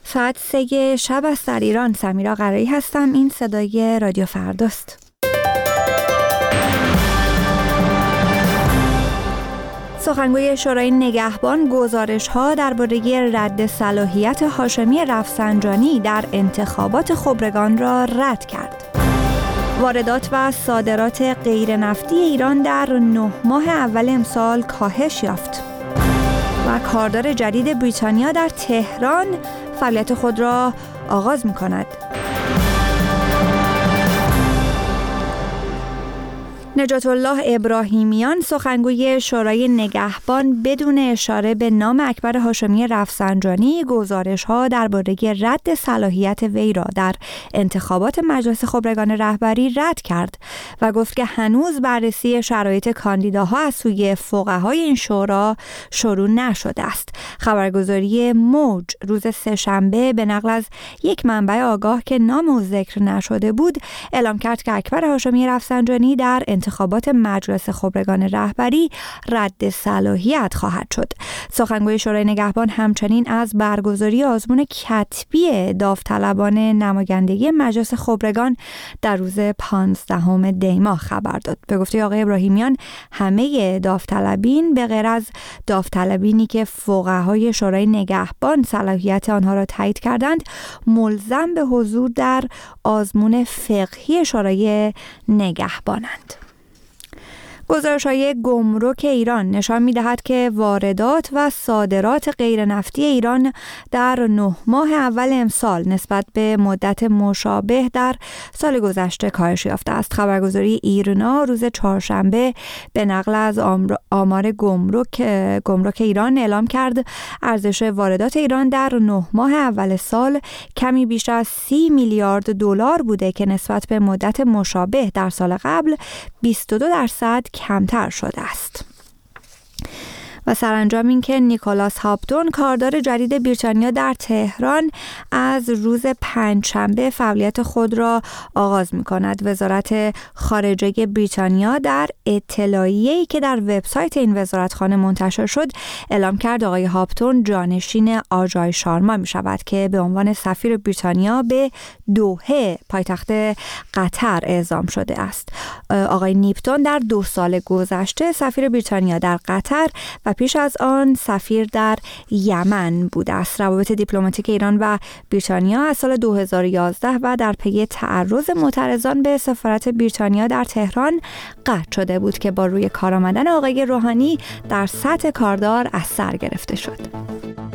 ساعت 3 شب است در ایران. سمیرا قرایی هستم. این صدای رادیو فرداست. سخنگوی شورای نگهبان گزارش‌ها درباره رد صلاحیت هاشمی رفسنجانی در انتخابات خبرگان را رد کرد. واردات و صادرات غیر نفتی ایران در 9 ماه اول امسال کاهش یافت. و کاردار جدید بریتانیا در تهران فعالیت خود را آغاز می‌کند. نجات الله ابراهیمیان سخنگوی شورای نگهبان بدون اشاره به نام اکبر هاشمی رفسنجانی گزارش‌ها درباره رد صلاحیت وی را در انتخابات مجلس خبرگان رهبری رد کرد و گفت که هنوز بررسی شرایط کاندیداها از سوی فقهای این شورا شروع نشده است. خبرگزاری موج روز سه‌شنبه به نقل از یک منبع آگاه که نام او ذکر نشده بود اعلام کرد که اکبر هاشمی رفسنجانی در انتخابات مجلس خبرگان رهبری رد صلاحیت خواهد شد. سخنگوی شورای نگهبان همچنین از برگزاری آزمون کتبی داوطلبان نمایندگی مجلس خبرگان در روز 15 دی ماه خبر داد. به گفته آقای ابراهیمیان همه داوطلبین به غیر از داوطلبینی که فقهای شورای نگهبان صلاحیت آنها را تایید کردند ملزم به حضور در آزمون فقهی شورای نگهبانند. گزارش‌های گمرک ایران نشان می‌دهد که واردات و صادرات غیر نفتی ایران در 9 ماه اول امسال نسبت به مدت مشابه در سال گذشته کاهش یافته است. خبرگزاری ایرنا روز چهارشنبه به نقل از آمار گمرک ایران اعلام کرد ارزش واردات ایران در 9 ماه اول سال کمی بیش از 30 میلیارد دلار بوده که نسبت به مدت مشابه در سال قبل 22% کمتر شده است. و سرانجام این که نیکولاس هاپتون کاردار جدید بریتانیا در تهران از روز پنجشنبه فعالیت خود را آغاز می‌کند. وزارت خارجه بریتانیا در اطلاعیه‌ای که در وبسایت این وزارتخانه منتشر شد اعلام کرد آقای هاپتون جانشین آجای شارما می‌شود که به عنوان سفیر بریتانیا به دوحه پایتخت قطر اعزام شده است. آقای نیپتون در 2 سال گذشته سفیر بریتانیا در قطر و پیش از آن سفیر در یمن بوده است. روابط دیپلماتیک ایران و بریتانیا از سال 2011 و در پی تعرض معترضان به سفارت بریتانیا در تهران قطع شده بود که با روی کار آمدن آقای روحانی در سطح کاردار از سر گرفته شد.